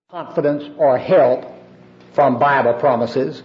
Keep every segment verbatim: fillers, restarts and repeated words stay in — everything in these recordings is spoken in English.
confidence or help from Bible promises.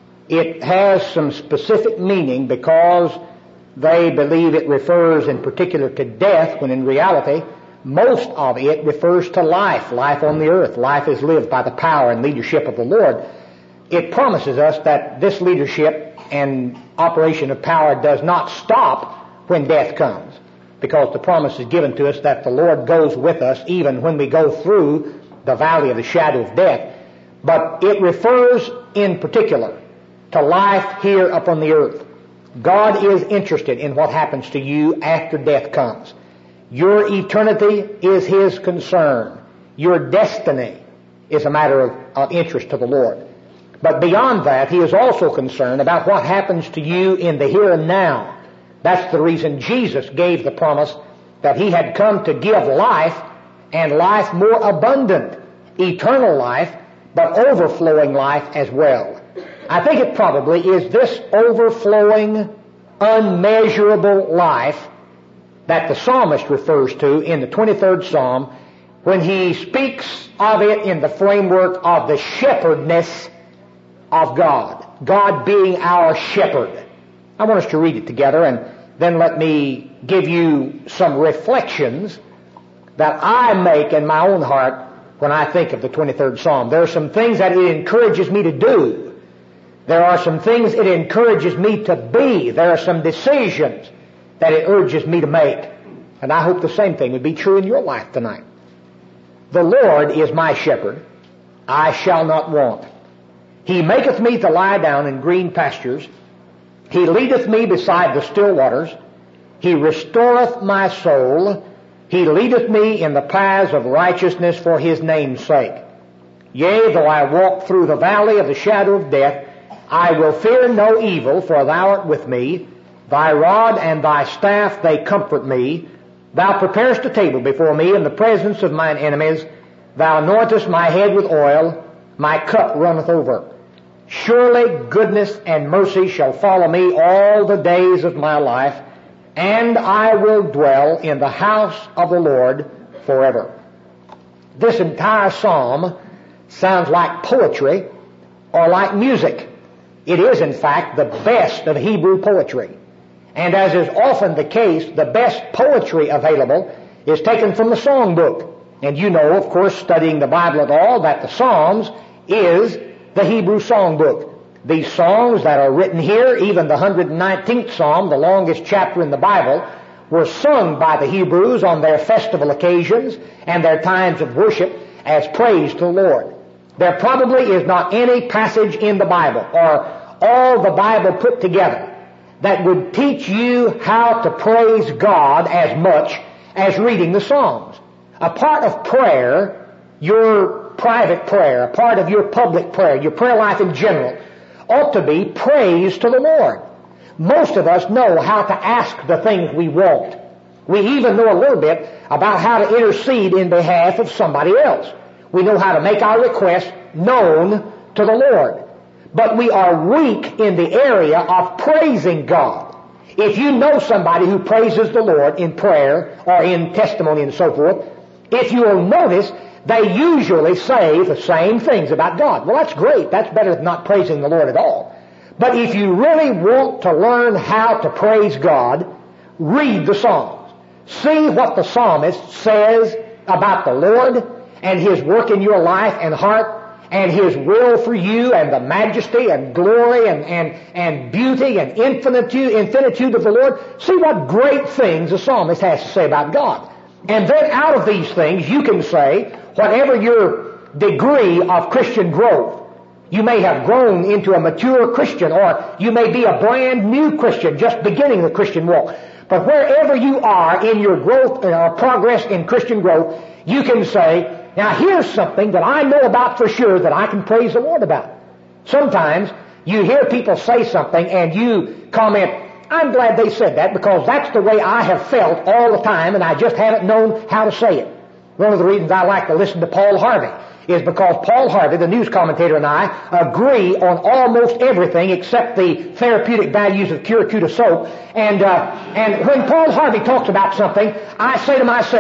It has some specific meaning because they believe it refers in particular to death, when in reality most of it refers to life, life on the earth. Life is lived by the power and leadership of the Lord. It promises us that this leadership and operation of power does not stop when death comes, because the promise is given to us that the Lord goes with us even when we go through the valley of the shadow of death. But it refers in particular to life here upon the earth. God is interested in what happens to you after death comes. Your eternity is His concern. Your destiny is a matter of, of interest to the Lord. But beyond that, He is also concerned about what happens to you in the here and now. That's the reason Jesus gave the promise that He had come to give life, and life more abundant, eternal life, but overflowing life as well. I think it probably is this overflowing, unmeasurable life that the psalmist refers to in the twenty-third Psalm when he speaks of it in the framework of the shepherdness of God, God being our shepherd. I want us to read it together, and then let me give you some reflections that I make in my own heart when I think of the twenty-third Psalm. There are some things that it encourages me to do. There are some things it encourages me to be. There are some decisions that it urges me to make. And I hope the same thing would be true in your life tonight. The Lord is my shepherd. I shall not want. He maketh me to lie down in green pastures. He leadeth me beside the still waters. He restoreth my soul. He leadeth me in the paths of righteousness for His name's sake. Yea, though I walk through the valley of the shadow of death, I will fear no evil, for Thou art with me. Thy rod and Thy staff, they comfort me. Thou preparest a table before me in the presence of mine enemies. Thou anointest my head with oil. My cup runneth over. Surely goodness and mercy shall follow me all the days of my life, and I will dwell in the house of the Lord forever. This entire psalm sounds like poetry or like music. It is, in fact, the best of Hebrew poetry. And as is often the case, the best poetry available is taken from the songbook. And you know, of course, studying the Bible at all, that the Psalms is the Hebrew songbook. These songs that are written here, even the one hundred nineteenth Psalm, the longest chapter in the Bible, were sung by the Hebrews on their festival occasions and their times of worship as praise to the Lord. There probably is not any passage in the Bible, or all the Bible put together, that would teach you how to praise God as much as reading the Psalms. A part of prayer, your private prayer, a part of your public prayer, your prayer life in general, ought to be praise to the Lord. Most of us know how to ask the things we want. We even know a little bit about how to intercede in behalf of somebody else. We know how to make our requests known to the Lord. But we are weak in the area of praising God. If you know somebody who praises the Lord in prayer or in testimony and so forth, if you will notice, they usually say the same things about God. Well, that's great. That's better than not praising the Lord at all. But if you really want to learn how to praise God, read the Psalms. See what the psalmist says about the Lord and His work in your life and heart, and His will for you, and the majesty and glory and, and, and beauty and infinitude, infinitude of the Lord. See what great things the psalmist has to say about God. And then out of these things you can say, whatever your degree of Christian growth, you may have grown into a mature Christian, or you may be a brand new Christian, just beginning the Christian walk. But wherever you are in your growth or uh, progress in Christian growth, you can say, now here's something that I know about for sure that I can praise the Lord about. Sometimes you hear people say something and you comment, I'm glad they said that, because that's the way I have felt all the time and I just haven't known how to say it. One of the reasons I like to listen to Paul Harvey is because Paul Harvey, the news commentator, and I agree on almost everything except the therapeutic values of Curacuta soap. And, uh, and when Paul Harvey talks about something, I say to myself,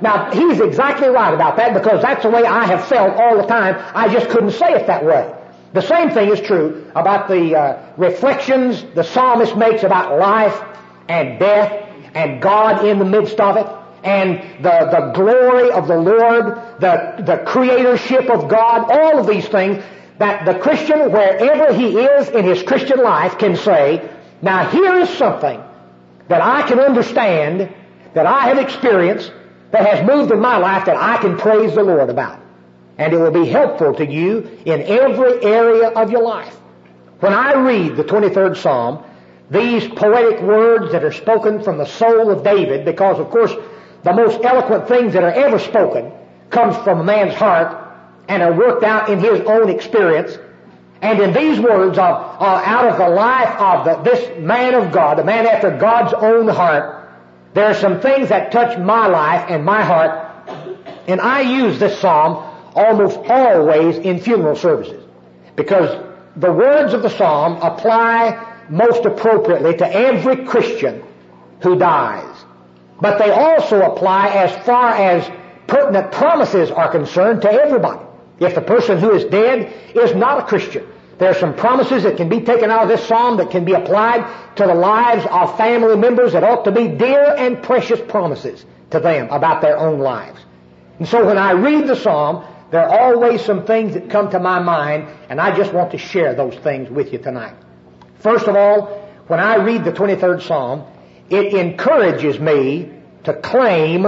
Now, he's exactly right about that because that's the way I have felt all the time. I just couldn't say it that way. The same thing is true about the uh, reflections the psalmist makes about life and death and God in the midst of it and the, the glory of the Lord, the, the creatorship of God, all of these things that the Christian, wherever he is in his Christian life, can say, now here is something that I can understand, that I have experienced, that has moved in my life that I can praise the Lord about. And it will be helpful to you in every area of your life. When I read the twenty-third Psalm, these poetic words that are spoken from the soul of David, because of course the most eloquent things that are ever spoken comes from a man's heart and are worked out in his own experience. And in these words of, uh, out of the life of the, this man of God, the man after God's own heart, there are some things that touch my life and my heart, and I use this psalm almost always in funeral services because the words of the psalm apply most appropriately to every Christian who dies. But they also apply as far as pertinent promises are concerned to everybody. If the person who is dead is not a Christian, there are some promises that can be taken out of this psalm that can be applied to the lives of family members that ought to be dear and precious promises to them about their own lives. And so when I read the psalm, there are always some things that come to my mind, and I just want to share those things with you tonight. First of all, when I read the twenty-third Psalm, it encourages me to claim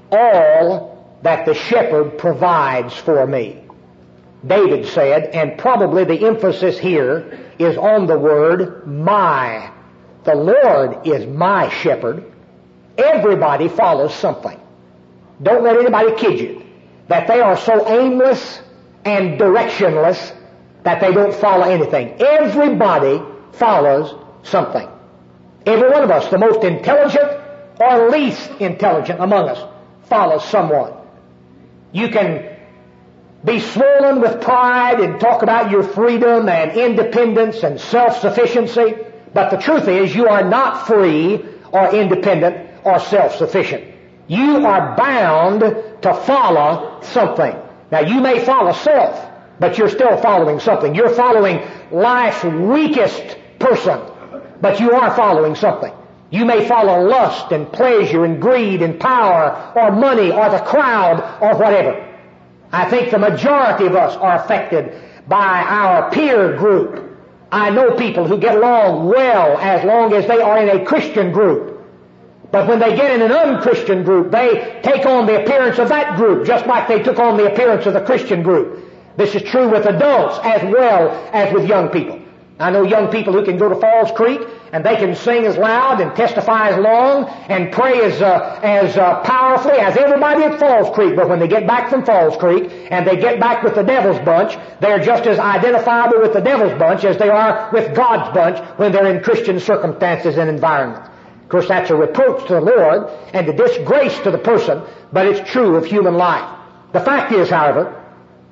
all that the shepherd provides for me. David said, and probably the emphasis here is on the word my. The Lord is my shepherd. Everybody follows something. Don't let anybody kid you that they are so aimless and directionless that they don't follow anything. Everybody follows something. Every one of us, the most intelligent or least intelligent among us, follows someone. You can be swollen with pride and talk about your freedom and independence and self-sufficiency, but the truth is you are not free or independent or self-sufficient. You are bound to follow something. Now you may follow self, but you're still following something. You're following life's weakest person, but you are following something. You may follow lust and pleasure and greed and power or money or the crowd or whatever. I think the majority of us are affected by our peer group. I know people who get along well as long as they are in a Christian group. But when they get in an unchristian group, they take on the appearance of that group, just like they took on the appearance of the Christian group. This is true with adults as well as with young people. I know young people who can go to Falls Creek and they can sing as loud and testify as long and pray as uh, as uh, powerfully as everybody at Falls Creek. But when they get back from Falls Creek and they get back with the devil's bunch, they're just as identifiable with the devil's bunch as they are with God's bunch when they're in Christian circumstances and environments. Of course, that's a reproach to the Lord and a disgrace to the person, but it's true of human life. The fact is, however,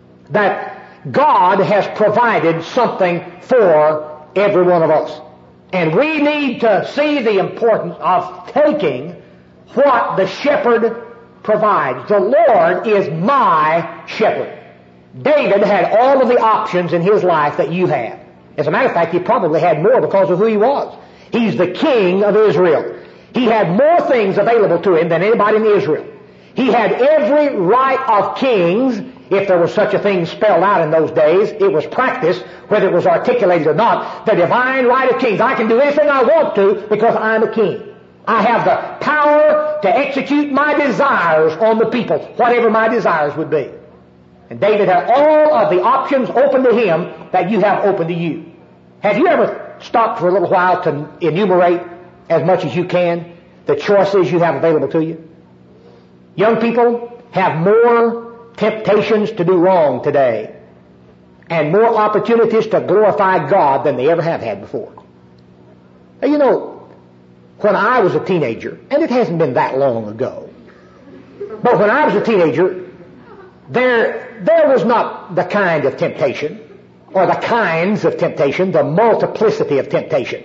that God has provided something for every one of us. And we need to see the importance of taking what the shepherd provides. The Lord is my shepherd. David had all of the options in his life that you have. As a matter of fact, he probably had more because of who he was. He's the king of Israel. He had more things available to him than anybody in Israel. He had every right of kings, if there was such a thing spelled out in those days. It was practiced, whether it was articulated or not, the divine right of kings. I can do anything I want to because I'm a king. I have the power to execute my desires on the people, whatever my desires would be. And David had all of the options open to him that you have open to you. Have you ever stopped for a little while to enumerate as much as you can the choices you have available to you? Young people have more temptations to do wrong today and more opportunities to glorify God than they ever have had before. Now, you know, when I was a teenager, and it hasn't been that long ago, but when I was a teenager, there, there was not the kind of temptation or the kinds of temptation, the multiplicity of temptation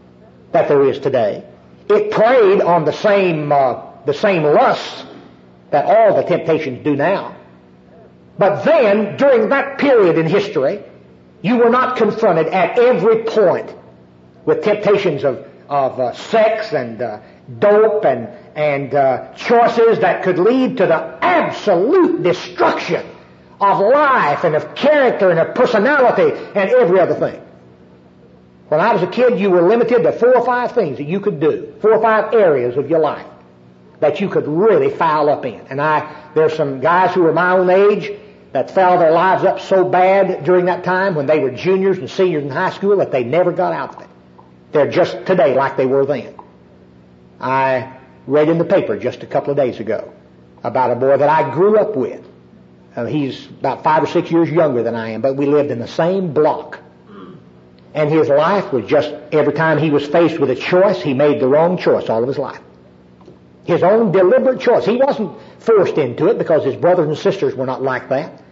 that there is today. It preyed on the same, uh, the same lusts that all the temptations do now. But then, during that period in history, you were not confronted at every point with temptations of, of uh, sex and uh, dope and, and uh, choices that could lead to the absolute destruction of life and of character and of personality and every other thing. When I was a kid, you were limited to four or five things that you could do, four or five areas of your life that you could really foul up in. And I, there's some guys who were my own age that fouled their lives up so bad during that time when they were juniors and seniors in high school that they never got out of it. They're just today like they were then. I read in the paper just a couple of days ago about a boy that I grew up with. Uh, he's about five or six years younger than I am, but we lived in the same block. And his life was just, every time he was faced with a choice, he made the wrong choice all of his life. His own deliberate choice. He wasn't forced into it because his brothers and sisters were not like that.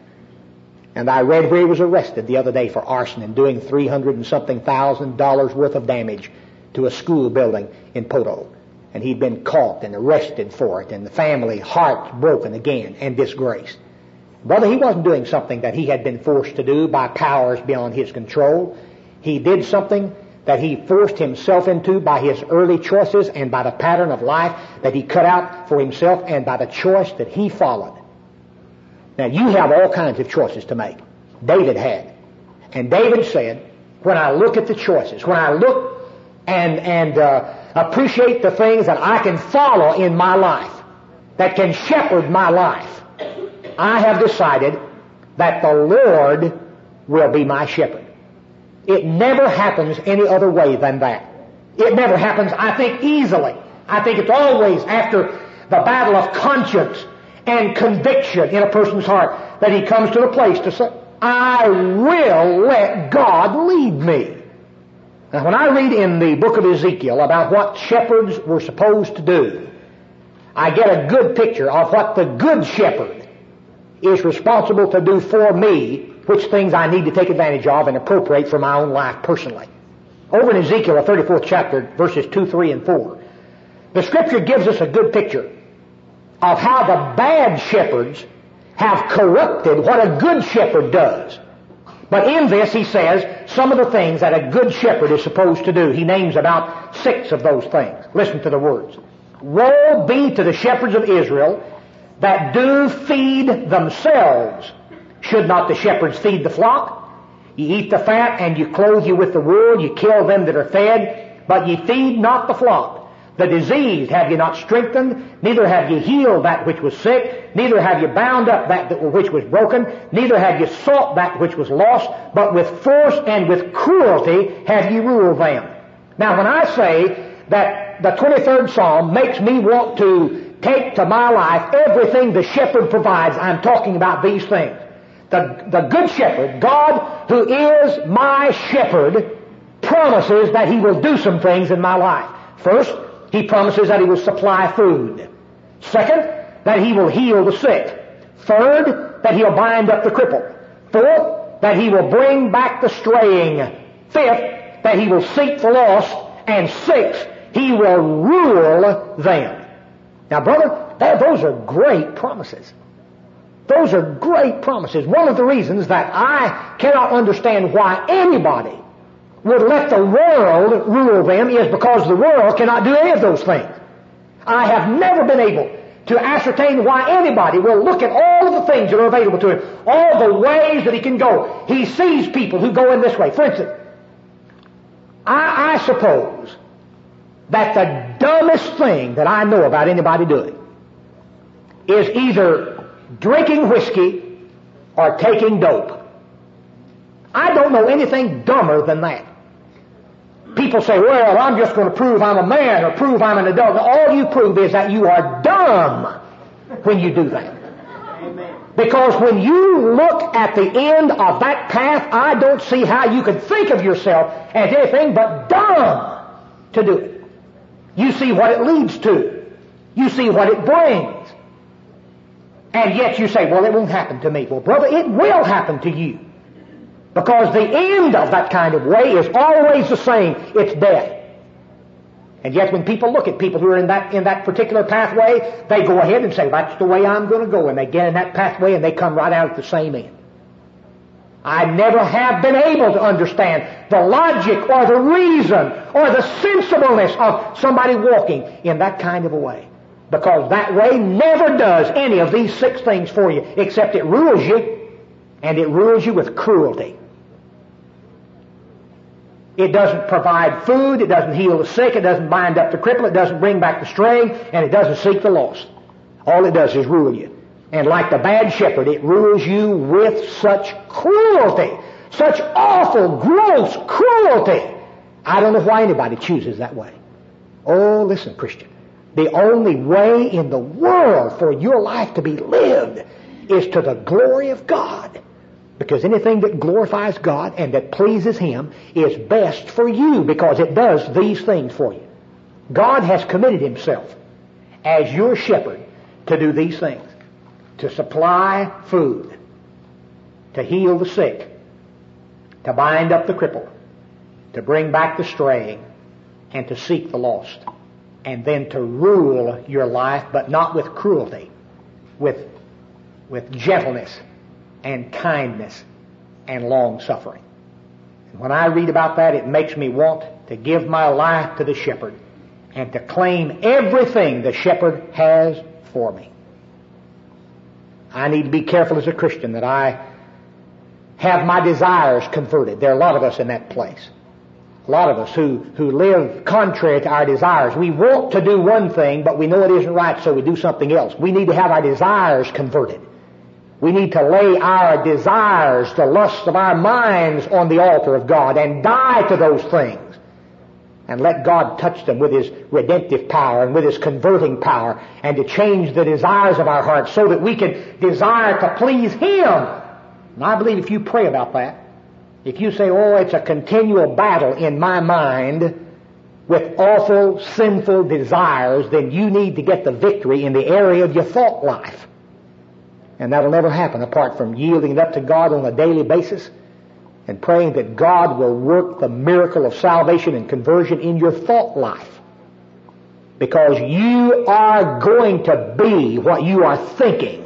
And I read where he was arrested the other day for arson and doing three hundred and something thousand dollars worth of damage to a school building in Poto. And he'd been caught and arrested for it, and the family hearts broken again and disgraced. Brother, he wasn't doing something that he had been forced to do by powers beyond his control. He did something that he forced himself into by his early choices and by the pattern of life that he cut out for himself and by the choice that he followed. Now, you have all kinds of choices to make. David had. And David said, when I look at the choices, when I look and, and uh, appreciate the things that I can follow in my life, that can shepherd my life, I have decided that the Lord will be my shepherd. It never happens any other way than that. It never happens, I think, easily. I think it's always after the battle of conscience and conviction in a person's heart that he comes to the place to say, I will let God lead me. Now, when I read in the book of Ezekiel about what shepherds were supposed to do, I get a good picture of what the good shepherd is responsible to do for me, which things I need to take advantage of and appropriate for my own life personally. Over in Ezekiel, the thirty-fourth chapter, verses two, three, and four, the Scripture gives us a good picture of how the bad shepherds have corrupted what a good shepherd does. But in this, he says some of the things that a good shepherd is supposed to do. He names about six of those things. Listen to the words. Woe be to the shepherds of Israel that do feed themselves. Should not the shepherds feed the flock? Ye eat the fat, and you clothe you with the wool, you kill them that are fed, but ye feed not the flock. The diseased have ye not strengthened, neither have ye healed that which was sick, neither have ye bound up that which was broken, neither have ye sought that which was lost, but with force and with cruelty have ye ruled them. Now, when I say that the twenty-third Psalm makes me want to take to my life everything the shepherd provides, I'm talking about these things. The, the good shepherd, God, who is my shepherd, promises that he will do some things in my life. First, he promises that he will supply food. Second, that he will heal the sick. Third, that he'll bind up the crippled. Fourth, that he will bring back the straying. Fifth, that he will seek the lost. And sixth, he will rule them. Now, brother, those are great promises. Those are great promises. One of the reasons that I cannot understand why anybody would let the world rule them is because the world cannot do any of those things. I have never been able to ascertain why anybody will look at all of the things that are available to him, all the ways that he can go. He sees people who go in this way. For instance, I, I suppose that the dumbest thing that I know about anybody doing is either drinking whiskey or taking dope. I don't know anything dumber than that. People say, well, I'm just going to prove I'm a man or prove I'm an adult. All you prove is that you are dumb when you do that. Amen. Because when you look at the end of that path, I don't see how you could think of yourself as anything but dumb to do it. You see what it leads to. You see what it brings. And yet you say, well, it won't happen to me. Well, brother, it will happen to you. Because the end of that kind of way is always the same. It's death. And yet when people look at people who are in that, in that particular pathway, they go ahead and say, that's the way I'm going to go. And they get in that pathway and they come right out at the same end. I never have been able to understand the logic or the reason or the sensibleness of somebody walking in that kind of a way. Because that way never does any of these six things for you, except it rules you, and it rules you with cruelty. It doesn't provide food, it doesn't heal the sick, it doesn't bind up the cripple, it doesn't bring back the straying, and it doesn't seek the lost. All it does is rule you. And like the bad shepherd, it rules you with such cruelty, such awful, gross cruelty. I don't know why anybody chooses that way. Oh, listen, Christian. The only way in the world for your life to be lived is to the glory of God. Because anything that glorifies God and that pleases Him is best for you, because it does these things for you. God has committed Himself as your shepherd to do these things. To supply food, to heal the sick, to bind up the crippled, to bring back the straying, and to seek the lost. And then to rule your life, but not with cruelty, with, with gentleness and kindness and long-suffering. And when I read about that, it makes me want to give my life to the shepherd and to claim everything the shepherd has for me. I need to be careful as a Christian that I have my desires converted. There are a lot of us in that place. A lot of us who, who live contrary to our desires. We want to do one thing, but we know it isn't right, so we do something else. We need to have our desires converted. We need to lay our desires, the lusts of our minds, on the altar of God and die to those things. And let God touch them with His redemptive power and with His converting power, and to change the desires of our hearts so that we can desire to please Him. And I believe if you pray about that, if you say, oh, it's a continual battle in my mind with awful, sinful desires, then you need to get the victory in the area of your thought life. And that'll never happen apart from yielding it up to God on a daily basis and praying that God will work the miracle of salvation and conversion in your thought life. Because you are going to be what you are thinking.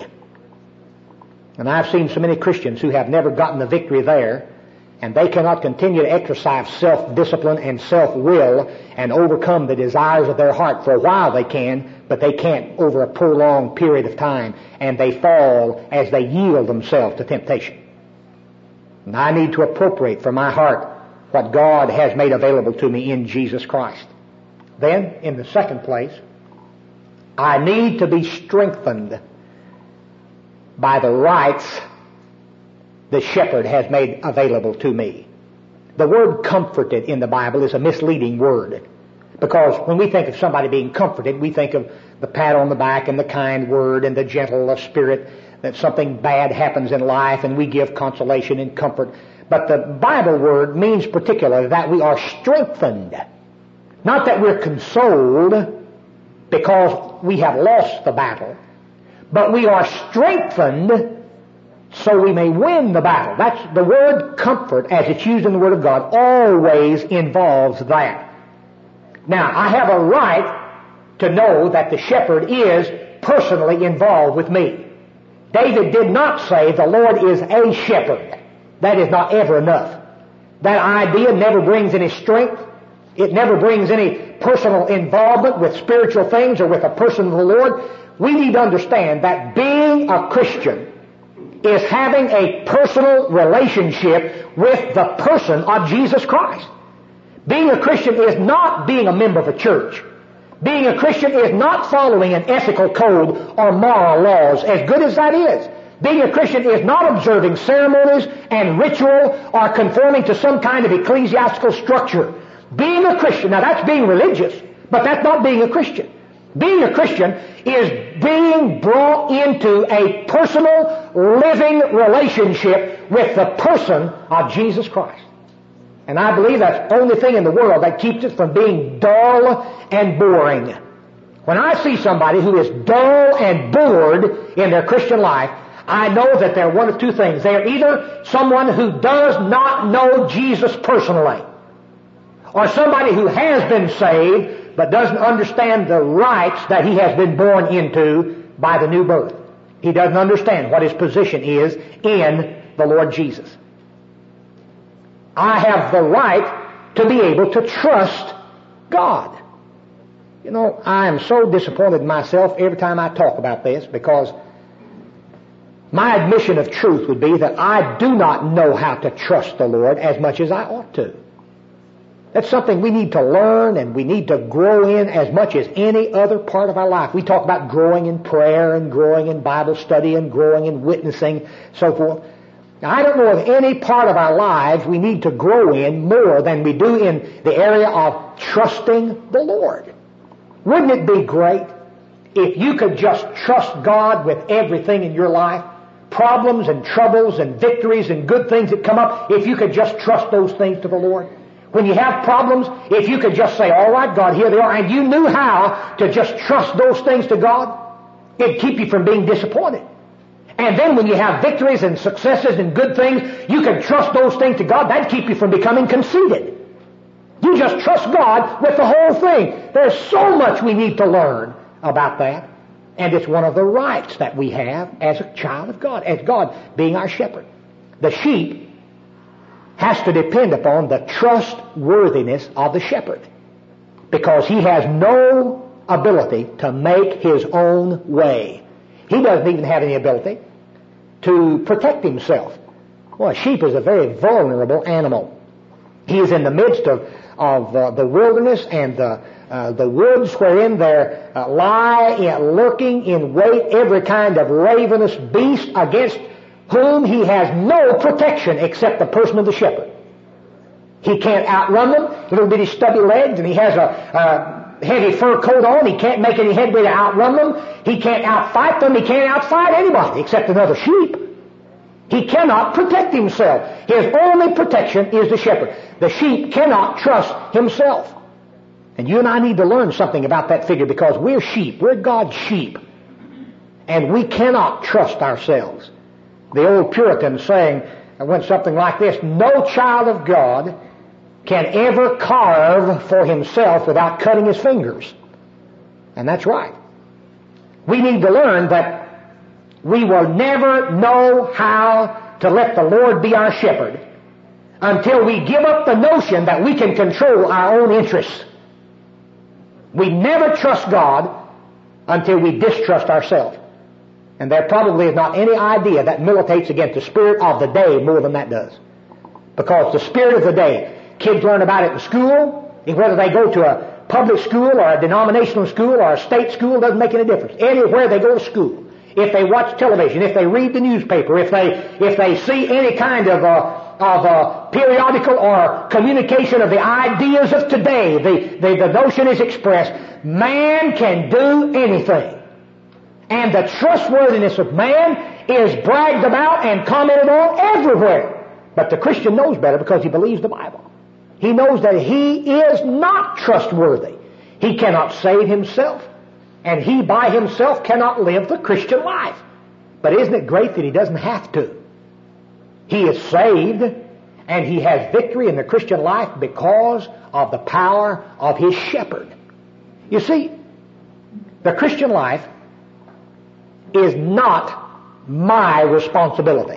And I've seen so many Christians who have never gotten the victory there, and they cannot continue to exercise self-discipline and self-will and overcome the desires of their heart. For a while they can, but they can't over a prolonged period of time, and they fall as they yield themselves to temptation. And I need to appropriate for my heart what God has made available to me in Jesus Christ. Then, in the second place, I need to be strengthened by the rights the shepherd has made available to me. The word comforted in the Bible is a misleading word, because when we think of somebody being comforted, we think of the pat on the back and the kind word and the gentle spirit, that something bad happens in life and we give consolation and comfort. But the Bible word means particularly that we are strengthened. Not that we're consoled because we have lost the battle, but we are strengthened so we may win the battle. That's the word comfort, as it's used in the Word of God, always involves that. Now, I have a right to know that the shepherd is personally involved with me. David did not say the Lord is a shepherd. That is not ever enough. That idea never brings any strength. It never brings any personal involvement with spiritual things or with a person of the Lord. We need to understand that being a Christian is having a personal relationship with the person of Jesus Christ. Being a Christian is not being a member of a church. Being a Christian is not following an ethical code or moral laws, as good as that is. Being a Christian is not observing ceremonies and ritual or conforming to some kind of ecclesiastical structure. Being a Christian, now that's being religious, but that's not being a Christian. Being a Christian is being brought into a personal, living relationship with the person of Jesus Christ. And I believe that's the only thing in the world that keeps it from being dull and boring. When I see somebody who is dull and bored in their Christian life, I know that they're one of two things. They're either someone who does not know Jesus personally, or somebody who has been saved but doesn't understand the rights that he has been born into by the new birth. He doesn't understand what his position is in the Lord Jesus. I have the right to be able to trust God. You know, I am so disappointed in myself every time I talk about this, because my admission of truth would be that I do not know how to trust the Lord as much as I ought to. That's something we need to learn, and we need to grow in as much as any other part of our life. We talk about growing in prayer and growing in Bible study and growing in witnessing, so forth. Now, I don't know of any part of our lives we need to grow in more than we do in the area of trusting the Lord. Wouldn't it be great if you could just trust God with everything in your life? Problems and troubles and victories and good things that come up, if you could just trust those things to the Lord. When you have problems, if you could just say, all right, God, here they are, and you knew how to just trust those things to God, it'd keep you from being disappointed. And then when you have victories and successes and good things, you can trust those things to God. That'd keep you from becoming conceited. You just trust God with the whole thing. There's so much we need to learn about that. And it's one of the rights that we have as a child of God, as God being our shepherd. The sheep has to depend upon the trustworthiness of the shepherd, because he has no ability to make his own way. He doesn't even have any ability to protect himself. Well, a sheep is a very vulnerable animal. He is in the midst of, of uh, the wilderness and the, uh, the woods wherein there uh, lie in, lurking in wait every kind of ravenous beast against whom he has no protection except the person of the shepherd. He can't outrun them, little bitty stubby legs, and he has a, a heavy fur coat on. He can't make any headway to outrun them. He can't outfight them. He can't outfight anybody except another sheep. He cannot protect himself. His only protection is the shepherd. The sheep cannot trust himself. And you and I need to learn something about that figure, because we're sheep. We're God's sheep. And we cannot trust ourselves. The old Puritan saying went something like this: no child of God can ever carve for himself without cutting his fingers. And that's right. We need to learn that we will never know how to let the Lord be our shepherd until we give up the notion that we can control our own interests. We never trust God until we distrust ourselves. And there probably is not any idea that militates against the spirit of the day more than that does. Because the spirit of the day, kids learn about it in school, whether they go to a public school or a denominational school or a state school, doesn't make any difference. Anywhere they go to school, if they watch television, if they read the newspaper, if they if they see any kind of a of a periodical or communication of the ideas of today, the, the, the notion is expressed, man can do anything. And the trustworthiness of man is bragged about and commented on everywhere. But the Christian knows better, because he believes the Bible. He knows that he is not trustworthy. He cannot save himself, and he by himself cannot live the Christian life. But isn't it great that he doesn't have to? He is saved, and he has victory in the Christian life because of the power of his shepherd. You see, the Christian life is not my responsibility.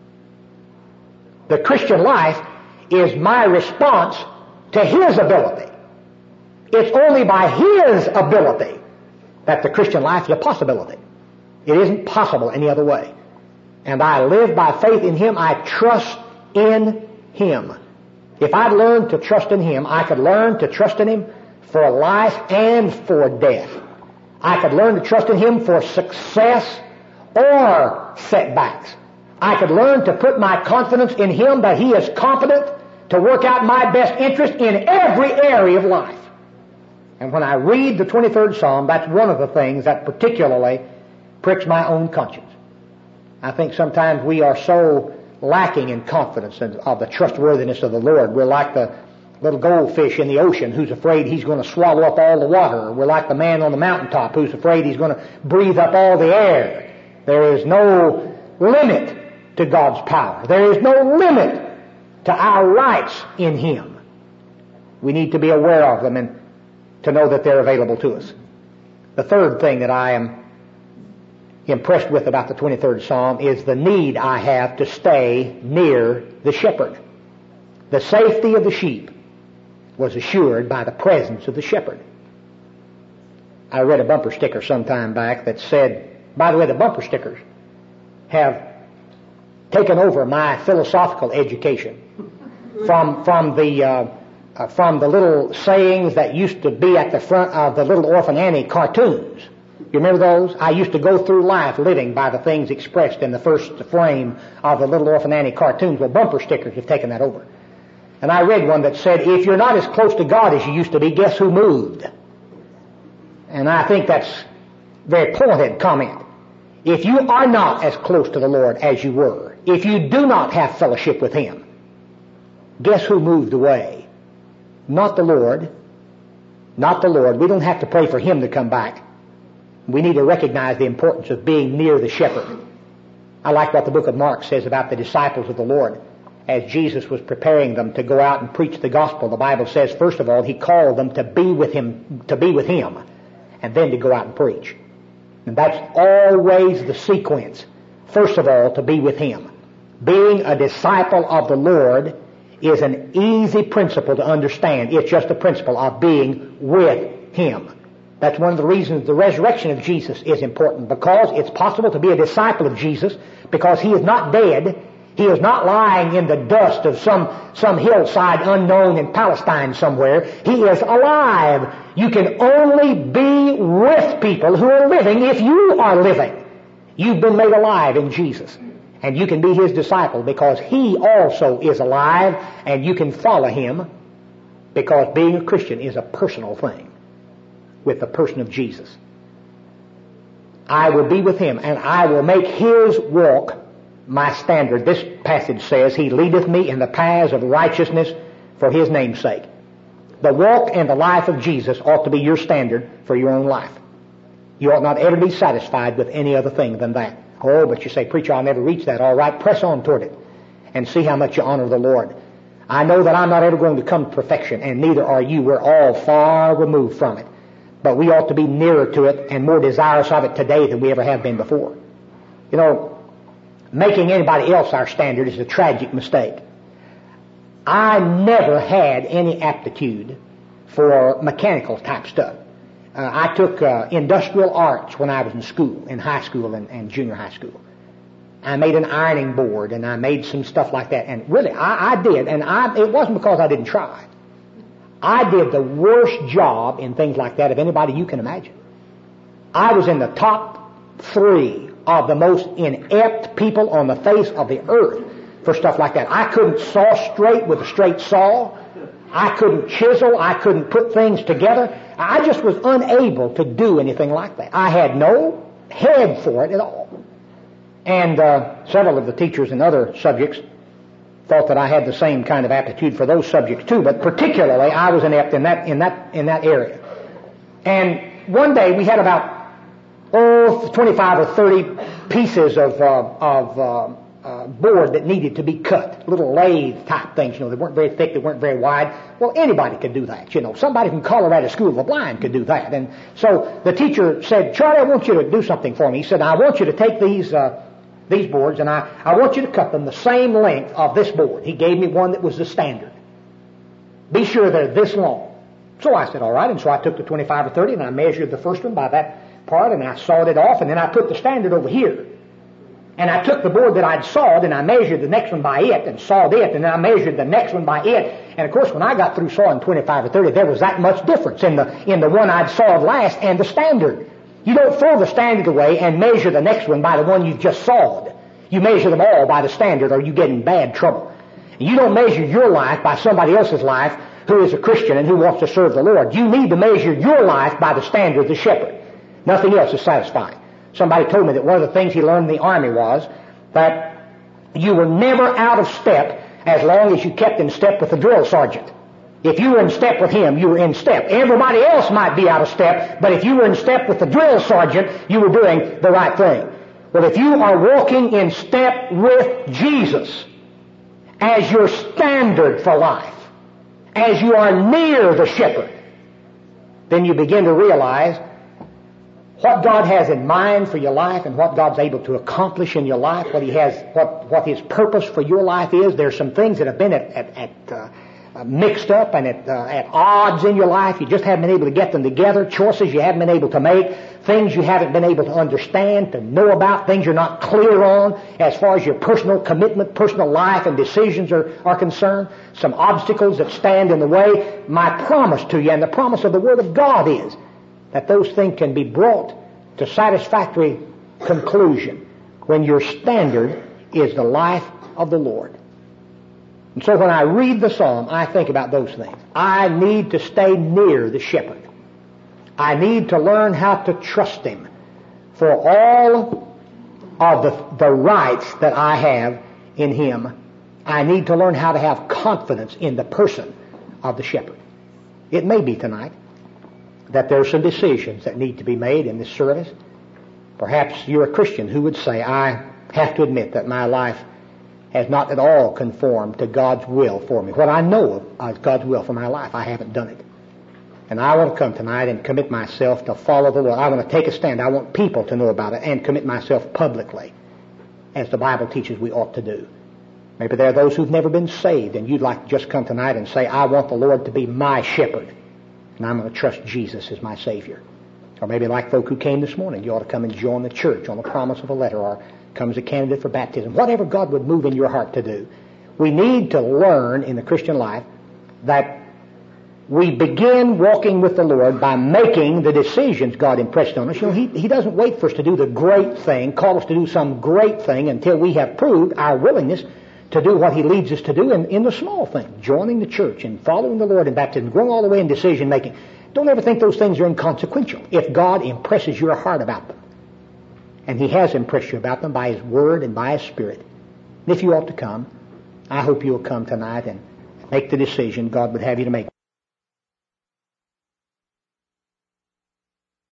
The Christian life is my response to his ability. It's only by his ability that the Christian life is a possibility. It isn't possible any other way. And I live by faith in him. I trust in him. If I'd learned to trust in him, I could learn to trust in him for life and for death. I could learn to trust in him for success or setbacks. I could learn to put my confidence in him that he is competent to work out my best interest in every area of life. And when I read the twenty-third Psalm, that's one of the things that particularly pricks my own conscience. I think sometimes we are so lacking in confidence of the trustworthiness of the Lord. We're like the little goldfish in the ocean who's afraid he's going to swallow up all the water. We're like the man on the mountaintop who's afraid he's going to breathe up all the air. There is no limit to God's power. There is no limit to our rights in him. We need to be aware of them. And to know that they're available to us. The third thing that I am impressed with about the twenty-third Psalm is the need I have to stay near the shepherd. The safety of the sheep was assured by the presence of the shepherd. I read a bumper sticker some time back that said, by the way, the bumper stickers have taken over my philosophical education from from the uh, uh, from the little sayings that used to be at the front of the Little Orphan Annie cartoons. You remember those? I used to go through life living by the things expressed in the first frame of the Little Orphan Annie cartoons. Well, bumper stickers have taken that over. And I read one that said, if you're not as close to God as you used to be, guess who moved? And I think that's a very pointed comment. If you are not as close to the Lord as you were, if you do not have fellowship with Him, guess who moved away? Not the Lord. Not the Lord. We don't have to pray for Him to come back. We need to recognize the importance of being near the shepherd. I like what the book of Mark says about the disciples of the Lord. As Jesus was preparing them to go out and preach the gospel, the Bible says, first of all, He called them to be with Him, to be with Him, and then to go out and preach. And that's always the sequence. First of all, to be with Him. Being a disciple of the Lord is an easy principle to understand. It's just a principle of being with Him. That's one of the reasons the resurrection of Jesus is important, because it's possible to be a disciple of Jesus because He is not dead. He is not lying in the dust of some, some hillside unknown in Palestine somewhere. He is alive. You can only be with people who are living if you are living. You've been made alive in Jesus. And you can be His disciple because He also is alive, and you can follow Him because being a Christian is a personal thing with the person of Jesus. I will be with Him, and I will make His walk my standard. This passage says, He leadeth me in the paths of righteousness for His name's sake. The walk and the life of Jesus ought to be your standard for your own life. You ought not ever be satisfied with any other thing than that. Oh, but you say, preacher, I'll never reach that. All right, press on toward it and see how much you honor the Lord. I know that I'm not ever going to come to perfection, and neither are you. We're all far removed from it. But we ought to be nearer to it and more desirous of it today than we ever have been before. You know, making anybody else our standard is a tragic mistake. I never had any aptitude for mechanical type stuff. Uh, I took uh, industrial arts when I was in school, in high school and, and junior high school. I made an ironing board, and I made some stuff like that. And really, I, I did, and I, it wasn't because I didn't try. I did the worst job in things like that of anybody you can imagine. I was in the top three of the most inept people on the face of the earth for stuff like that. I couldn't saw straight with a straight saw. I couldn't chisel. I couldn't put things together. I just was unable to do anything like that. I had no head for it at all. And uh, several of the teachers in other subjects thought that I had the same kind of aptitude for those subjects too, but particularly I was inept in that in that in that area. And one day we had about oh twenty-five or thirty pieces of uh, of uh, uh, board that needed to be cut, little lathe type things. You know, they weren't very thick, they weren't very wide. Well, anybody could do that. You know, somebody from Colorado School of the Blind could do that. And so the teacher said, "Charlie, I want you to do something for me." He said, "I want you to take these." Uh, these boards, and I, I want you to cut them the same length of this board. He gave me one that was the standard. Be sure they're this long. So I said, all right, and so I took the twenty-five or thirty, and I measured the first one by that part, and I sawed it off, and then I put the standard over here. And I took the board that I'd sawed, and I measured the next one by it, and sawed it, and then I measured the next one by it. And of course, when I got through sawing twenty-five or thirty, there was that much difference in the, in the one I'd sawed last and the standard. You don't throw the standard away and measure the next one by the one you've just sawed. You measure them all by the standard, or you get in bad trouble. You don't measure your life by somebody else's life who is a Christian and who wants to serve the Lord. You need to measure your life by the standard of the shepherd. Nothing else is satisfying. Somebody told me that one of the things he learned in the army was that you were never out of step as long as you kept in step with the drill sergeant. If you were in step with him, you were in step. Everybody else might be out of step, but if you were in step with the drill sergeant, you were doing the right thing. Well, if you are walking in step with Jesus as your standard for life, as you are near the shepherd, then you begin to realize what God has in mind for your life and what God's able to accomplish in your life, what He has, what, what His purpose for your life is. There's some things that have been at, at, at uh, uh, mixed up and at, uh, at odds in your life. You just haven't been able to get them together. Choices you haven't been able to make. Things you haven't been able to understand, to know about. Things you're not clear on as far as your personal commitment, personal life and decisions are, are concerned. Some obstacles that stand in the way. My promise to you and the promise of the Word of God is that those things can be brought to satisfactory conclusion when your standard is the life of the Lord. And so when I read the psalm, I think about those things. I need to stay near the shepherd. I need to learn how to trust Him for all of the, the rights that I have in Him. I need to learn how to have confidence in the person of the shepherd. It may be tonight that there are some decisions that need to be made in this service. Perhaps you're a Christian who would say, I have to admit that my life has not at all conformed to God's will for me. What I know of God's will for my life, I haven't done it. And I want to come tonight and commit myself to follow the Lord. I want to take a stand. I want people to know about it and commit myself publicly, as the Bible teaches we ought to do. Maybe there are those who've never been saved, and you'd like to just come tonight and say, I want the Lord to be my shepherd, and I'm going to trust Jesus as my Savior. Or maybe like folk who came this morning, you ought to come and join the church on the promise of a letter, or come as a candidate for baptism. Whatever God would move in your heart to do. We need to learn in the Christian life that we begin walking with the Lord by making the decisions God impressed on us. You know, He, he doesn't wait for us to do the great thing, call us to do some great thing until we have proved our willingness to do what He leads us to do in, in the small thing, joining the church and following the Lord in baptism, growing all the way in decision making. Don't ever think those things are inconsequential if God impresses your heart about them. And He has impressed you about them by His Word and by His Spirit. And if you ought to come, I hope you'll come tonight and make the decision God would have you to make.